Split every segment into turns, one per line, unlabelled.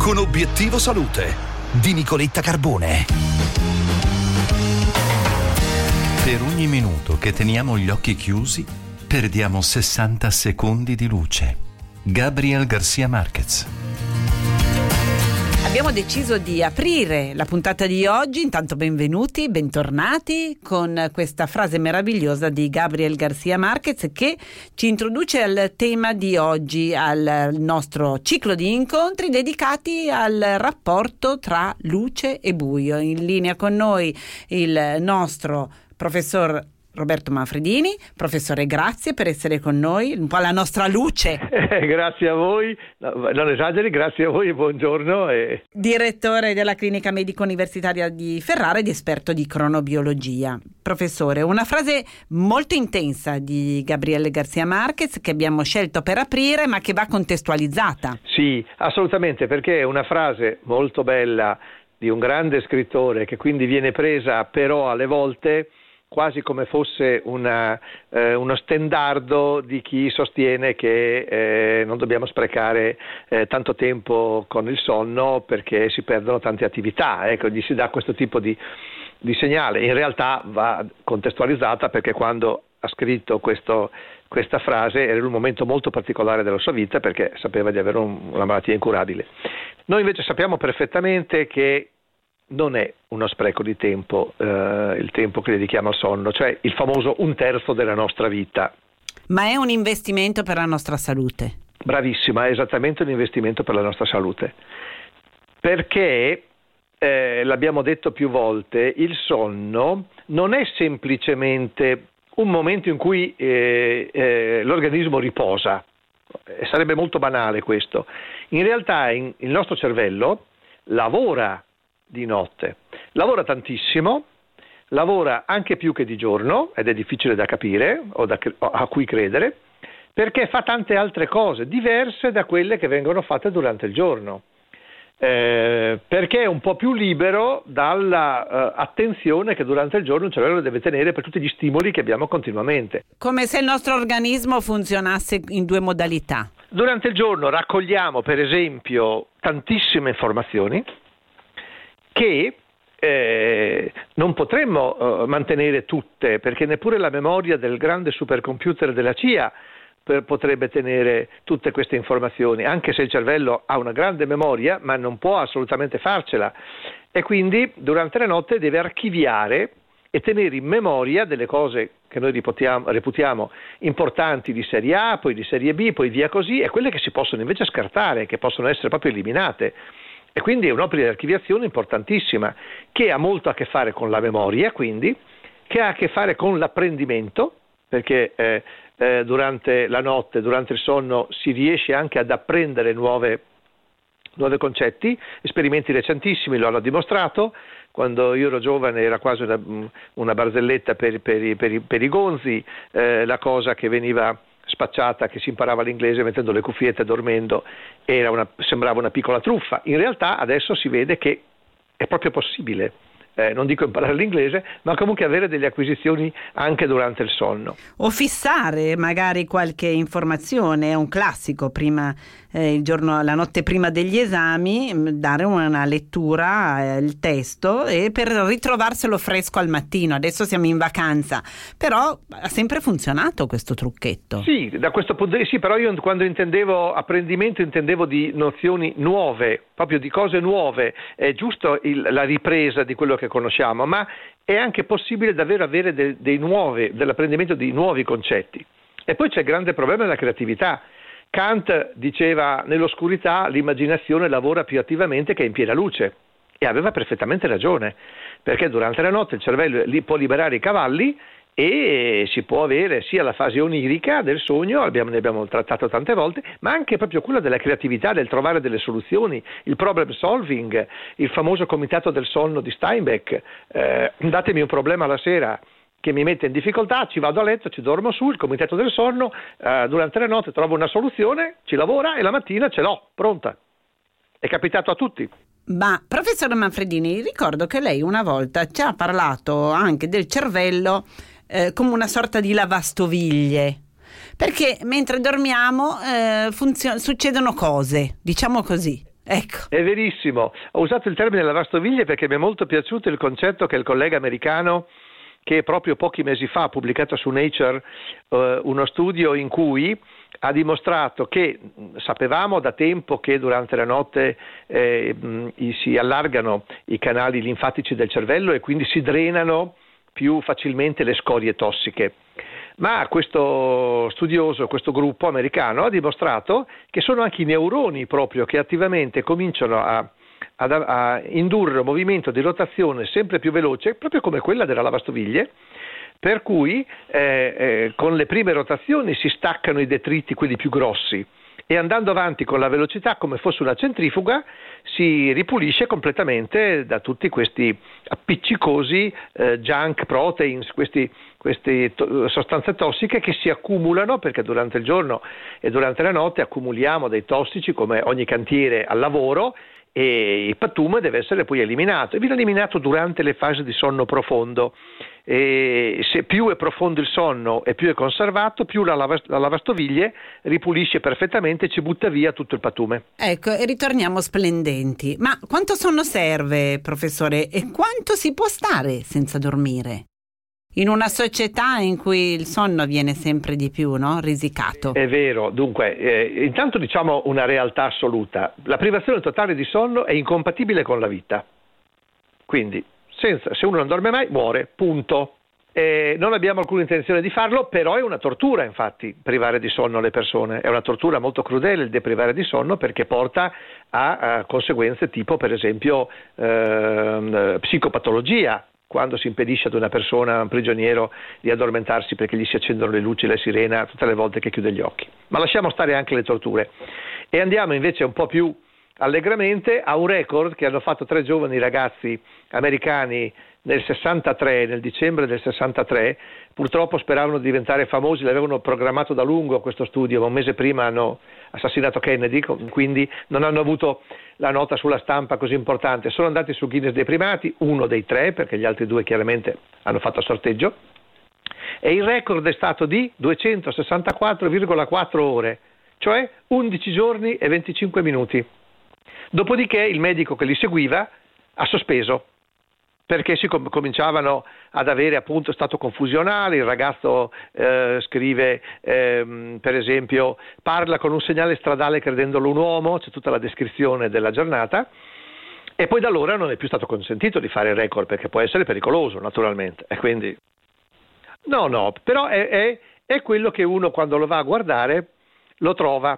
con Obiettivo Salute di Nicoletta Carbone.
Per ogni minuto che teniamo gli occhi chiusi, perdiamo 60 secondi di luce. Gabriel García Márquez.
Abbiamo deciso di aprire la puntata di oggi, intanto benvenuti, bentornati, con questa frase meravigliosa di Gabriel García Márquez che ci introduce al tema di oggi, al nostro ciclo di incontri dedicati al rapporto tra luce e buio. In linea con noi il nostro professor Roberto Manfredini. Professore, grazie per essere con noi, un po' la nostra luce.
Grazie a voi, no, non esageri, grazie a voi, buongiorno.
Direttore della Clinica Medica Universitaria di Ferrara ed esperto di cronobiologia. Professore, una frase molto intensa di Gabriel García Márquez che abbiamo scelto per aprire, ma che va contestualizzata.
Sì, assolutamente, perché è una frase molto bella di un grande scrittore che quindi viene presa però alle volte quasi come fosse uno stendardo di chi sostiene che non dobbiamo sprecare tanto tempo con il sonno perché si perdono tante attività. Ecco, gli si dà questo tipo di segnale. In realtà va contestualizzata perché quando ha scritto questa frase era in un momento molto particolare della sua vita perché sapeva di avere una malattia incurabile. Noi invece sappiamo perfettamente che non è uno spreco di tempo il tempo che dedichiamo al sonno, cioè il famoso 1/3 della nostra vita.
Ma è un investimento per la nostra salute.
Bravissima, è esattamente un investimento per la nostra salute. Perché, l'abbiamo detto più volte, il sonno non è semplicemente un momento in cui l'organismo riposa. Sarebbe molto banale questo. In realtà il nostro cervello lavora di notte, lavora tantissimo, lavora anche più che di giorno ed è difficile da capire o a cui credere perché fa tante altre cose diverse da quelle che vengono fatte durante il giorno, perché è un po' più libero dalla attenzione che durante il giorno il cervello deve tenere per tutti gli stimoli che abbiamo continuamente.
Come se il nostro organismo funzionasse in due modalità.
Durante il giorno raccogliamo per esempio tantissime informazioni che non potremmo mantenere tutte, perché neppure la memoria del grande supercomputer della CIA potrebbe tenere tutte queste informazioni, anche se il cervello ha una grande memoria, ma non può assolutamente farcela. E quindi durante la notte deve archiviare e tenere in memoria delle cose che noi reputiamo importanti di serie A, poi di serie B, poi via così, e quelle che si possono invece scartare, che possono essere proprio eliminate. E quindi è un'opera di archiviazione importantissima che ha molto a che fare con la memoria, quindi, che ha a che fare con l'apprendimento, perché durante la notte, durante il sonno, si riesce anche ad apprendere nuovi concetti. Esperimenti recentissimi lo hanno dimostrato. Quando io ero giovane era quasi una barzelletta per i gonzi, la cosa che veniva spacciata, che si imparava l'inglese mettendo le cuffiette e dormendo, sembrava una piccola truffa. In realtà adesso si vede che è proprio possibile, non dico imparare l'inglese, ma comunque avere delle acquisizioni anche durante il sonno.
O fissare magari qualche informazione, è un classico, prima la notte prima degli esami, dare una lettura, il testo, e per ritrovarselo fresco al mattino. Adesso siamo in vacanza, però ha sempre funzionato questo trucchetto.
Sì, da questo punto di vista, sì, però io quando intendevo apprendimento intendevo di nozioni nuove, proprio di cose nuove. È giusto la ripresa di quello che conosciamo, ma è anche possibile davvero avere dell'apprendimento di nuovi concetti. E poi c'è il grande problema della creatività. Kant diceva: nell'oscurità l'immaginazione lavora più attivamente che in piena luce, e aveva perfettamente ragione, perché durante la notte il cervello può liberare i cavalli e si può avere sia la fase onirica del sogno, ne abbiamo trattato tante volte, ma anche proprio quella della creatività, del trovare delle soluzioni, il problem solving, il famoso comitato del sonno di Steinbeck. Datemi un problema la sera che mi mette in difficoltà, ci vado a letto, ci dormo su, il comitato del sonno, durante la notte trovo una soluzione, ci lavora e la mattina ce l'ho, pronta. È capitato a tutti.
Ma professore Manfredini, ricordo che lei una volta ci ha parlato anche del cervello come una sorta di lavastoviglie, perché mentre dormiamo succedono cose, diciamo così. Ecco.
È verissimo. Ho usato il termine lavastoviglie perché mi è molto piaciuto il concetto che il collega americano, che proprio pochi mesi fa ha pubblicato su Nature uno studio in cui ha dimostrato che sapevamo da tempo che durante la notte si allargano i canali linfatici del cervello e quindi si drenano più facilmente le scorie tossiche. Ma questo studioso, questo gruppo americano ha dimostrato che sono anche i neuroni proprio che attivamente cominciano a indurre un movimento di rotazione sempre più veloce, proprio come quella della lavastoviglie, per cui con le prime rotazioni si staccano i detriti, quelli più grossi, e andando avanti con la velocità come fosse una centrifuga si ripulisce completamente da tutti questi appiccicosi junk proteins, queste sostanze tossiche che si accumulano, perché durante il giorno e durante la notte accumuliamo dei tossici come ogni cantiere al lavoro, e il pattume deve essere poi eliminato, e viene eliminato durante le fasi di sonno profondo. E se più è profondo il sonno e più è conservato, più la lavastoviglie ripulisce perfettamente e ci butta via tutto il pattume.
Ecco, e ritorniamo splendenti. Ma quanto sonno serve, professore, e quanto si può stare senza dormire? In una società in cui il sonno viene sempre di più, no? Risicato.
È vero, dunque, intanto diciamo una realtà assoluta. La privazione totale di sonno è incompatibile con la vita. Quindi, se uno non dorme mai, muore, punto. Non abbiamo alcuna intenzione di farlo, però è una tortura, infatti, privare di sonno le persone. È una tortura molto crudele il deprivare di sonno, perché porta a conseguenze tipo, per esempio, psicopatologia, quando si impedisce ad una persona, a un prigioniero, di addormentarsi perché gli si accendono le luci, la sirena, tutte le volte che chiude gli occhi. Ma lasciamo stare anche le torture. E andiamo invece un po' più allegramente a un record che hanno fatto 3 giovani ragazzi americani nel dicembre del 63. Purtroppo speravano di diventare famosi, l'avevano programmato da lungo questo studio, ma un mese prima hanno assassinato Kennedy, quindi non hanno avuto la nota sulla stampa così importante. Sono andati su Guinness dei primati, uno dei 3, perché gli altri 2 chiaramente hanno fatto sorteggio, e il record è stato di 264,4 ore, cioè 11 giorni e 25 minuti. Dopodiché il medico che li seguiva ha sospeso, perché si cominciavano ad avere appunto stato confusionale. Il ragazzo scrive, per esempio, parla con un segnale stradale credendolo un uomo, c'è tutta la descrizione della giornata, e poi da allora non è più stato consentito di fare il record, perché può essere pericoloso naturalmente, e quindi no, però è quello che uno quando lo va a guardare lo trova.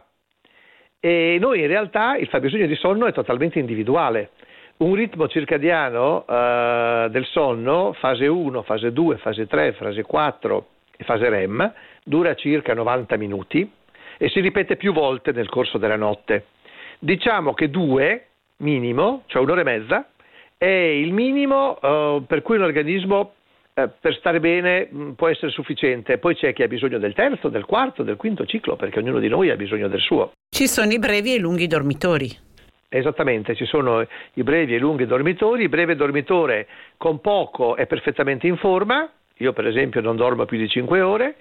E noi in realtà il fabbisogno di sonno è totalmente individuale. Un ritmo circadiano del sonno, fase 1, fase 2, fase 3, fase 4 e fase REM, dura circa 90 minuti e si ripete più volte nel corso della notte. Diciamo che 2 minimo, cioè 1 ora e mezza, è il minimo per cui un organismo per stare bene può essere sufficiente. Poi c'è chi ha bisogno del terzo, del quarto, del quinto ciclo, perché ognuno di noi ha bisogno del suo.
Ci sono i brevi e i lunghi dormitori.
Esattamente, ci sono i brevi e i lunghi dormitori. Il breve dormitore con poco è perfettamente in forma. Io per esempio non dormo più di 5 ore,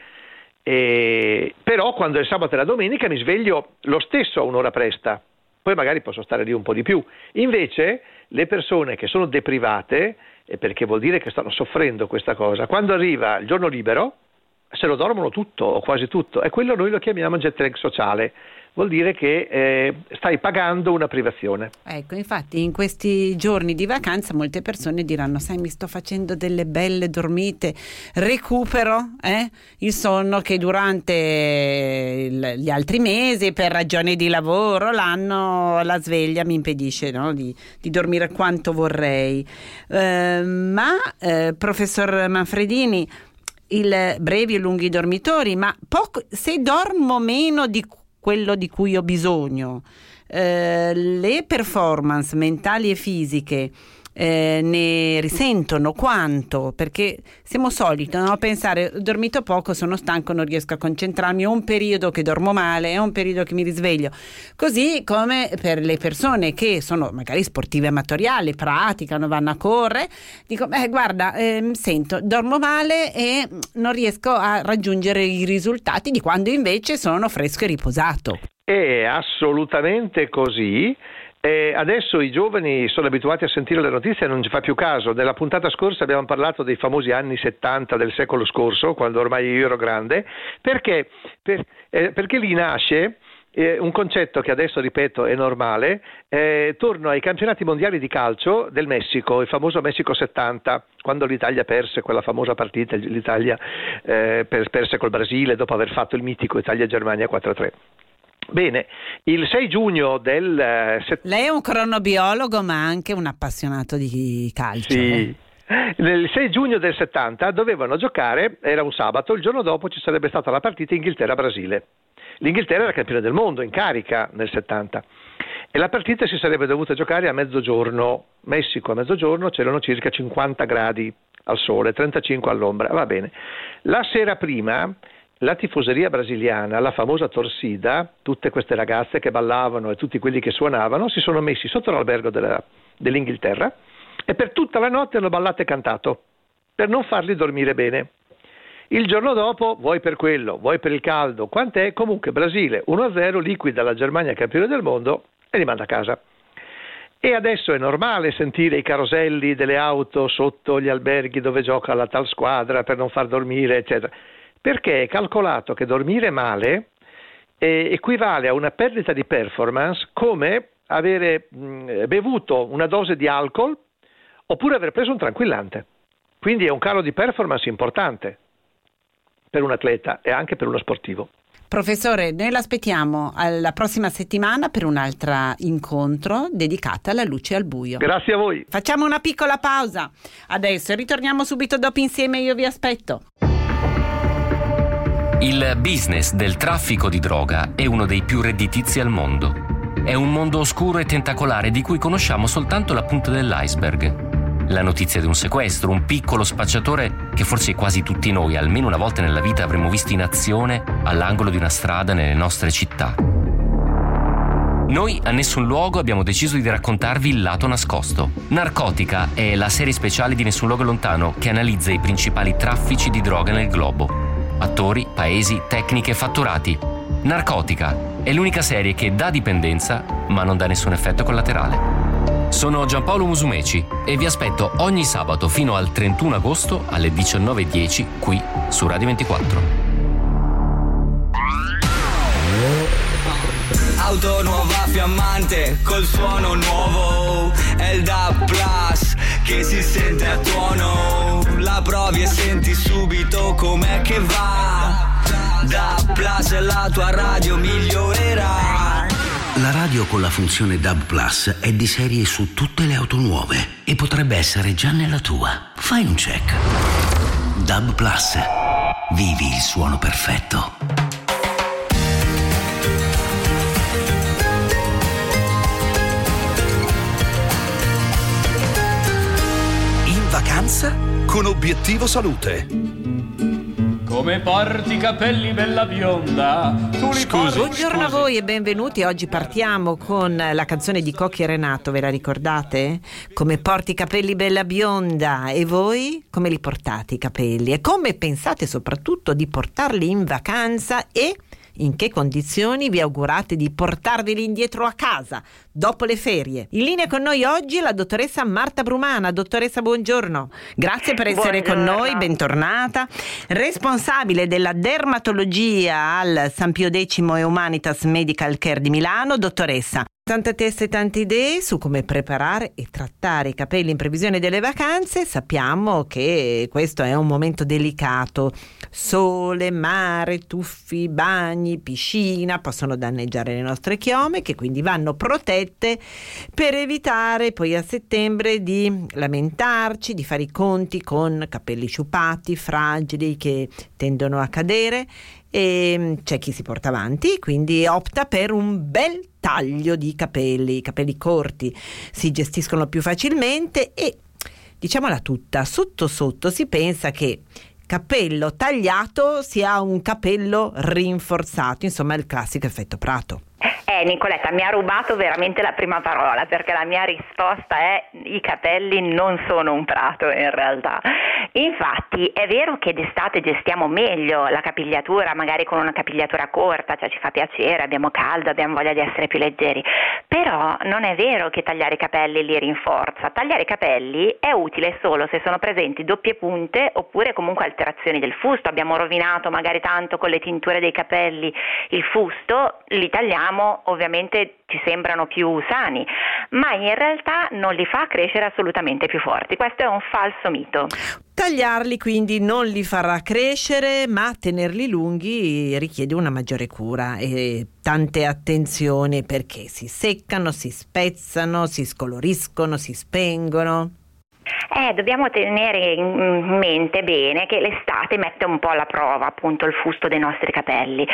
però quando è il sabato e la domenica mi sveglio lo stesso a un'ora presta, poi magari posso stare lì un po' di più. Invece le persone che sono deprivate, perché vuol dire che stanno soffrendo questa cosa, quando arriva il giorno libero se lo dormono tutto o quasi tutto, e quello noi lo chiamiamo jet lag sociale. Vuol dire che stai pagando una privazione.
Ecco, infatti in questi giorni di vacanza molte persone diranno: sai, mi sto facendo delle belle dormite, recupero il sonno che durante gli altri mesi per ragioni di lavoro la sveglia mi impedisce, no, di dormire quanto vorrei. Professor Manfredini, il brevi e lunghi dormitori, ma se dormo meno di quello di cui ho bisogno, le performance mentali e fisiche ne risentono quanto? Perché siamo soliti, no, pensare: ho dormito poco, sono stanco, non riesco a concentrarmi, ho un periodo che dormo male, è un periodo che mi risveglio. Così come per le persone che sono magari sportive amatoriali, praticano, vanno a correre, dico: guarda, dormo male e non riesco a raggiungere i risultati di quando invece sono fresco e riposato.
È assolutamente così. Adesso i giovani sono abituati a sentire le notizie e non ci fa più caso. Nella puntata scorsa abbiamo parlato dei famosi anni 70 del secolo scorso, quando ormai io ero grande, perché lì nasce un concetto che adesso, ripeto, è normale. Torno ai campionati mondiali di calcio del Messico, il famoso Messico 70, quando l'Italia perse quella famosa partita, l'Italia perse col Brasile dopo aver fatto il mitico Italia-Germania 4-3. Bene, il 6 giugno del...
Lei è un cronobiologo ma anche un appassionato di calcio.
Sì. Nel 6 giugno del 70 dovevano giocare, era un sabato, il giorno dopo ci sarebbe stata la partita Inghilterra-Brasile. L'Inghilterra era campione del mondo in carica nel 70 e la partita si sarebbe dovuta giocare a mezzogiorno. Messico a mezzogiorno, c'erano circa 50 gradi al sole, 35 all'ombra, va bene. La sera prima la tifoseria brasiliana, la famosa Torcida, tutte queste ragazze che ballavano e tutti quelli che suonavano, si sono messi sotto l'albergo dell'Inghilterra e per tutta la notte hanno ballato e cantato per non farli dormire bene. Il giorno dopo, vuoi per quello, vuoi per il caldo, quant'è, comunque Brasile 1-0 liquida la Germania campione del mondo e li manda a casa. E adesso è normale sentire i caroselli delle auto sotto gli alberghi dove gioca la tal squadra per non far dormire, eccetera. Perché è calcolato che dormire male equivale a una perdita di performance come avere bevuto una dose di alcol oppure aver preso un tranquillante. Quindi è un calo di performance importante per un atleta e anche per uno sportivo.
Professore, noi l'aspettiamo la prossima settimana per un altro incontro dedicato alla luce e al buio.
Grazie a voi.
Facciamo una piccola pausa adesso e ritorniamo subito dopo insieme, io vi aspetto.
Il business del traffico di droga è uno dei più redditizi al mondo. È un mondo oscuro e tentacolare di cui conosciamo soltanto la punta dell'iceberg. La notizia di un sequestro, un piccolo spacciatore che forse quasi tutti noi, almeno una volta nella vita, avremmo visto in azione all'angolo di una strada nelle nostre città. Noi a Nessun Luogo abbiamo deciso di raccontarvi il lato nascosto. Narcotica è la serie speciale di Nessun Luogo Lontano che analizza i principali traffici di droga nel globo. Attori, paesi, tecniche, fatturati. Narcotica è l'unica serie che dà dipendenza ma non dà nessun effetto collaterale. Sono Giampaolo Musumeci e vi aspetto ogni sabato fino al 31 agosto alle 19:10 qui su Radio 24.
Auto nuova fiammante col suono nuovo, è il DAB Plus che si sente a tuono, la provi e senti subito com'è che va. DAB Plus è la tua radio migliorerà.
La radio con la funzione DAB Plus è di serie su tutte le auto nuove e potrebbe essere già nella tua. Fai un check. DAB Plus. Vivi il suono perfetto.
Vacanza con Obiettivo Salute.
Come porti i capelli bella bionda.
Buongiorno a voi e benvenuti. Oggi partiamo con la canzone di Cocchi e Renato, ve la ricordate? Come porti i capelli bella bionda. E voi come li portate i capelli? E come pensate soprattutto di portarli in vacanza e in che condizioni vi augurate di portarveli indietro a casa dopo le ferie? In linea con noi oggi la dottoressa Marta Brumana. Dottoressa, buongiorno. Grazie per essere con noi, bentornata. Responsabile della dermatologia al San Pio X e Humanitas Medical Care di Milano. Dottoressa, tante teste e tante idee su come preparare e trattare i capelli in previsione delle vacanze. Sappiamo che questo è un momento delicato. Sole, mare, tuffi, bagni, piscina possono danneggiare le nostre chiome, che quindi vanno protette per evitare poi a settembre di lamentarci, di fare i conti con capelli sciupati, fragili, che tendono a cadere. E c'è chi si porta avanti, quindi opta per un bel taglio di capelli. I capelli corti si gestiscono più facilmente e, diciamola tutta, sotto sotto si pensa che capello tagliato sia un capello rinforzato, insomma il classico effetto Prato.
Nicoletta, mi ha rubato veramente la prima parola, perché la mia risposta è: i capelli non sono un prato in realtà. Infatti è vero che d'estate gestiamo meglio la capigliatura, magari con una capigliatura corta, cioè ci fa piacere, abbiamo caldo, abbiamo voglia di essere più leggeri, però non è vero che tagliare i capelli li rinforza. Tagliare i capelli è utile solo se sono presenti doppie punte oppure comunque alterazioni del fusto. Abbiamo rovinato magari tanto con le tinture dei capelli il fusto, li tagliamo, ovviamente ci sembrano più sani, ma in realtà non li fa crescere assolutamente più forti. Questo è un falso mito.
Tagliarli quindi non li farà crescere, ma tenerli lunghi richiede una maggiore cura e tante attenzioni, perché si seccano, si spezzano, si scoloriscono, si spengono.
Dobbiamo tenere in mente bene che l'estate mette un po' alla prova appunto il fusto dei nostri capelli,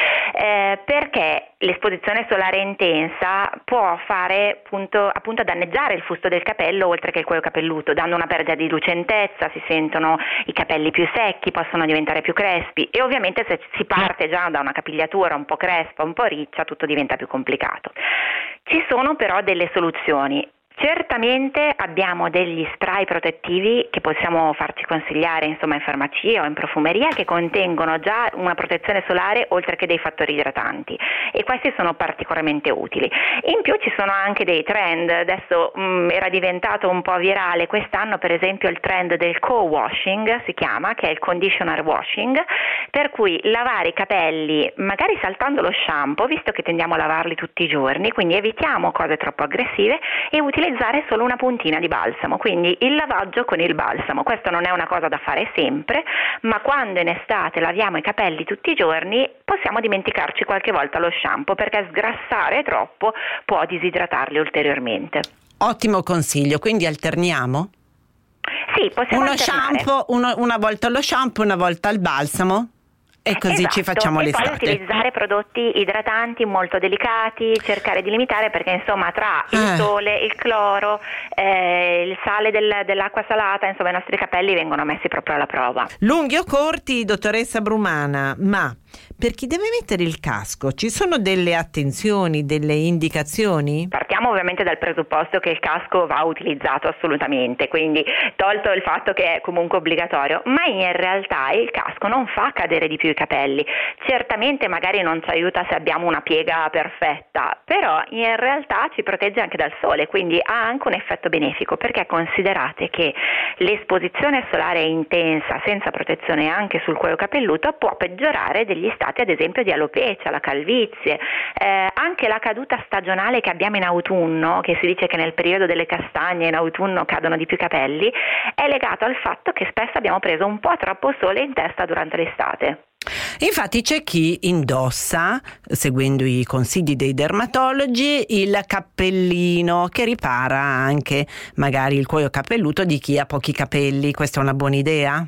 perché l'esposizione solare intensa può fare appunto danneggiare il fusto del capello oltre che il cuoio capelluto, dando una perdita di lucentezza, si sentono i capelli più secchi, possono diventare più crespi, e ovviamente se si parte già da una capigliatura un po' crespa, un po' riccia, tutto diventa più complicato. Ci sono però delle soluzioni. Certamente abbiamo degli spray protettivi che possiamo farci consigliare in farmacia o in profumeria, che contengono già una protezione solare oltre che dei fattori idratanti, e questi sono particolarmente utili. In più ci sono anche dei trend, adesso era diventato un po' virale quest'anno per esempio il trend del co-washing, si chiama, che è il conditioner washing, per cui lavare i capelli magari saltando lo shampoo, visto che tendiamo a lavarli tutti i giorni, quindi evitiamo cose troppo aggressive, e utilizzare solo una puntina di balsamo, quindi il lavaggio con il balsamo. Questo non è una cosa da fare sempre, ma quando in estate laviamo i capelli tutti i giorni possiamo dimenticarci qualche volta lo shampoo, perché sgrassare troppo può disidratarli ulteriormente.
Ottimo consiglio, quindi alterniamo?
Sì, possiamo alternare.
Shampoo, una volta lo shampoo, una volta il balsamo? E così ci facciamo l'estate.
E poi utilizzare prodotti idratanti molto delicati, cercare di limitare, perché tra il sole, il cloro, il sale dell'acqua salata, i nostri capelli vengono messi proprio alla prova.
Lunghi o corti, dottoressa Brumana, ma per chi deve mettere il casco ci sono delle attenzioni, delle indicazioni?
Partiamo ovviamente dal presupposto che il casco va utilizzato assolutamente, quindi tolto il fatto che è comunque obbligatorio, ma in realtà il casco non fa cadere di più i capelli. Certamente magari non ci aiuta se abbiamo una piega perfetta, però in realtà ci protegge anche dal sole, quindi ha anche un effetto benefico, perché considerate che l'esposizione solare intensa senza protezione anche sul cuoio capelluto può peggiorare degli stati ad esempio di alopecia, la calvizie, anche la caduta stagionale che abbiamo in autunno, che si dice che nel periodo delle castagne in autunno cadono di più capelli, è legato al fatto che spesso abbiamo preso un po' troppo sole in testa durante l'estate.
Infatti c'è chi indossa, seguendo i consigli dei dermatologi, il cappellino che ripara anche magari il cuoio capelluto di chi ha pochi capelli. Questa è una buona idea?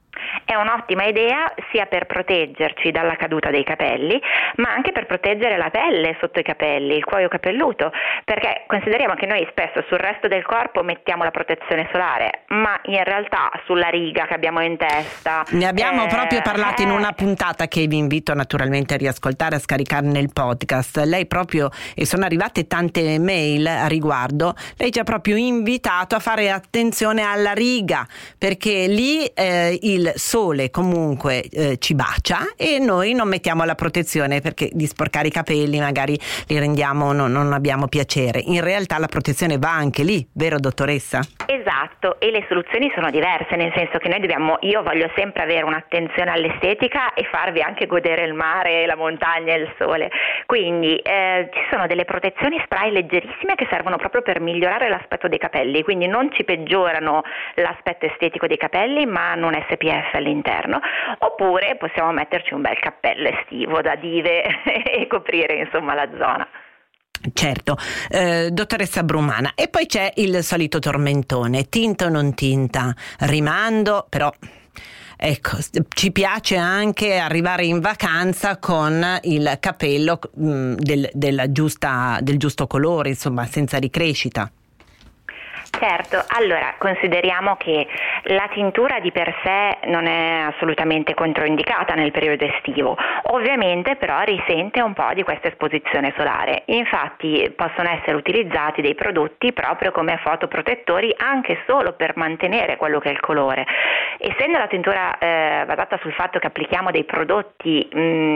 È un'ottima idea sia per proteggerci dalla caduta dei capelli, ma anche per proteggere la pelle sotto i capelli, il cuoio capelluto, perché consideriamo che noi spesso sul resto del corpo mettiamo la protezione solare, ma in realtà sulla riga che abbiamo in testa...
Ne abbiamo proprio parlato in una puntata che vi invito naturalmente a riascoltare, a scaricare nel podcast. Lei proprio, e sono arrivate tante mail a riguardo, lei ci ha proprio invitato a fare attenzione alla riga, perché lì il sole comunque ci bacia e noi non mettiamo la protezione, perché di sporcare i capelli magari li rendiamo, non abbiamo piacere. In realtà la protezione va anche lì, vero dottoressa?
Esatto, e le soluzioni sono diverse, nel senso che io voglio sempre avere un'attenzione all'estetica e farvi anche godere il mare, la montagna e il sole, quindi ci sono delle protezioni spray leggerissime che servono proprio per migliorare l'aspetto dei capelli, quindi non ci peggiorano l'aspetto estetico dei capelli, ma hanno un SPF all'interno, oppure possiamo metterci un bel cappello estivo da dive e coprire la zona.
Certo, dottoressa Brumana, e poi c'è il solito tormentone, tinta o non tinta, rimando, però ecco, ci piace anche arrivare in vacanza con il capello del giusto colore, senza ricrescita.
Certo, allora consideriamo che La tintura di per sé non è assolutamente controindicata nel periodo estivo, ovviamente però risente un po' di questa esposizione solare. Infatti possono essere utilizzati dei prodotti proprio come fotoprotettori anche solo per mantenere quello che è il colore. Essendo la tintura basata sul fatto che applichiamo dei prodotti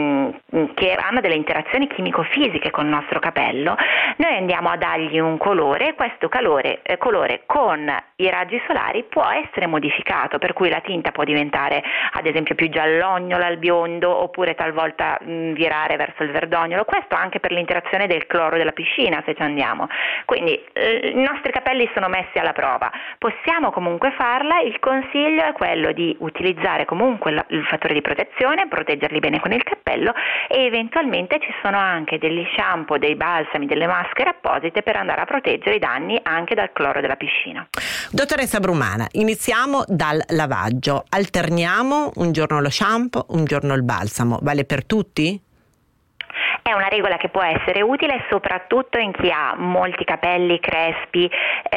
che hanno delle interazioni chimico-fisiche con il nostro capello, noi andiamo a dargli un colore, questo colore con i raggi solari può essere modificato, per cui la tinta può diventare ad esempio più giallognolo al biondo, oppure talvolta virare verso il verdognolo, questo anche per l'interazione del cloro della piscina, se ci andiamo. Quindi i nostri capelli sono messi alla prova, possiamo comunque farla, il consiglio è quello di utilizzare comunque il fattore di protezione, proteggerli bene con il cappello, e eventualmente ci sono anche degli shampoo, dei balsami, delle maschere apposite per andare a proteggere i danni anche dal cloro della piscina.
Dottoressa Brumana, iniziamo dal lavaggio. Alterniamo un giorno lo shampoo, un giorno il balsamo. Vale per tutti?
È una regola che può essere utile soprattutto in chi ha molti capelli crespi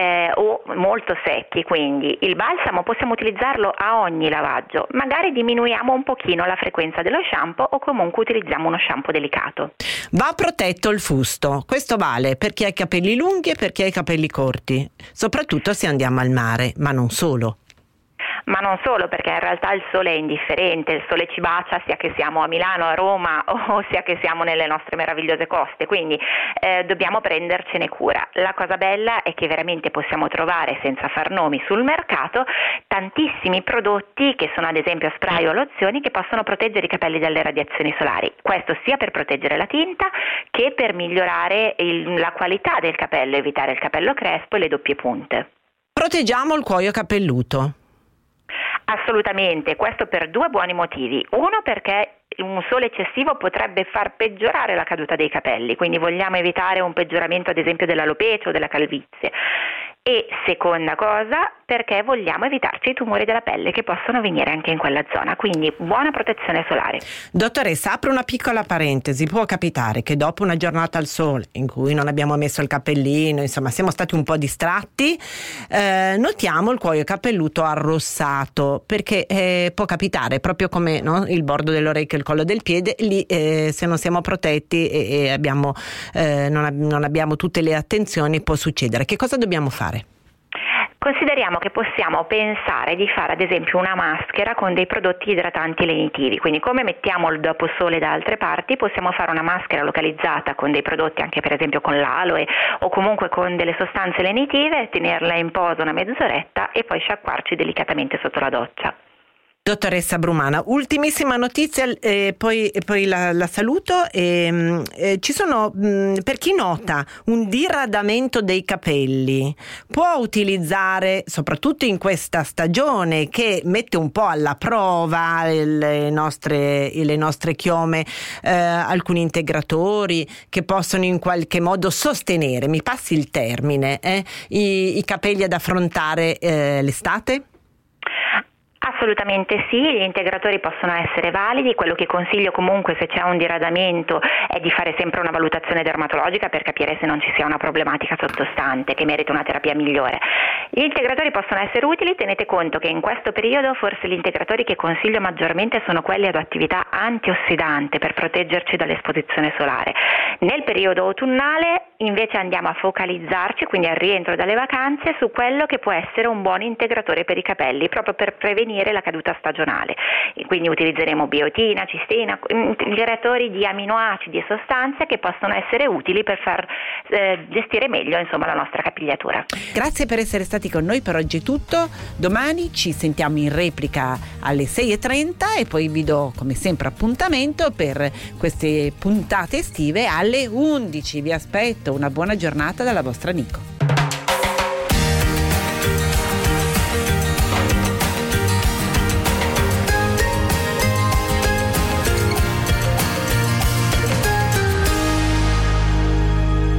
o molto secchi, quindi il balsamo possiamo utilizzarlo a ogni lavaggio, magari diminuiamo un pochino la frequenza dello shampoo o comunque utilizziamo uno shampoo delicato.
Va protetto il fusto, questo vale per chi ha i capelli lunghi e per chi ha i capelli corti, soprattutto se andiamo al mare, ma non solo.
Ma non solo, perché in realtà il sole è indifferente, il sole ci bacia sia che siamo a Milano, a Roma o sia che siamo nelle nostre meravigliose coste, quindi dobbiamo prendercene cura. La cosa bella è che veramente possiamo trovare, senza far nomi, sul mercato tantissimi prodotti che sono ad esempio spray o lozioni che possono proteggere i capelli dalle radiazioni solari, questo sia per proteggere la tinta che per migliorare la qualità del capello, evitare il capello crespo e le doppie punte.
Proteggiamo il cuoio capelluto.
Assolutamente, questo per due buoni motivi. Uno, perché un sole eccessivo potrebbe far peggiorare la caduta dei capelli, quindi vogliamo evitare un peggioramento ad esempio dell'alopecia o della calvizie. E seconda cosa, perché vogliamo evitarci i tumori della pelle che possono venire anche in quella zona, quindi buona protezione solare.
Dottoressa, apro una piccola parentesi, può capitare che dopo una giornata al sole in cui non abbiamo messo il cappellino, insomma siamo stati un po' distratti, notiamo il cuoio capelluto arrossato, perché può capitare proprio come il bordo dell'orecchio e il collo del piede, lì se non siamo protetti e non abbiamo tutte le attenzioni può succedere. Che cosa dobbiamo fare?
Consideriamo che possiamo pensare di fare ad esempio una maschera con dei prodotti idratanti lenitivi, quindi come mettiamo il doposole da altre parti possiamo fare una maschera localizzata con dei prodotti anche per esempio con l'aloe o comunque con delle sostanze lenitive, tenerla in posa una mezz'oretta e poi sciacquarci delicatamente sotto la doccia.
Dottoressa Brumana, ultimissima notizia, poi la saluto. Ci sono, per chi nota un diradamento dei capelli, può utilizzare, soprattutto in questa stagione che mette un po' alla prova le nostre chiome, alcuni integratori che possono in qualche modo sostenere, mi passi il termine, i capelli ad affrontare l'estate?
Assolutamente sì, gli integratori possono essere validi, quello che consiglio comunque se c'è un diradamento è di fare sempre una valutazione dermatologica per capire se non ci sia una problematica sottostante che merita una terapia migliore. Gli integratori possono essere utili, tenete conto che in questo periodo forse gli integratori che consiglio maggiormente sono quelli ad attività antiossidante per proteggerci dall'esposizione solare. Nel periodo autunnale invece andiamo a focalizzarci, quindi al rientro dalle vacanze, su quello che può essere un buon integratore per i capelli, proprio per prevenire la caduta stagionale. E quindi utilizzeremo biotina, cisteina, integratori di aminoacidi e sostanze che possono essere utili per far gestire meglio la nostra capigliatura.
Grazie per essere stati con noi, per oggi è tutto. Domani ci sentiamo in replica alle 6:30 e poi vi do come sempre appuntamento per queste puntate estive alle 11. Vi aspetto, una buona giornata dalla vostra Nico.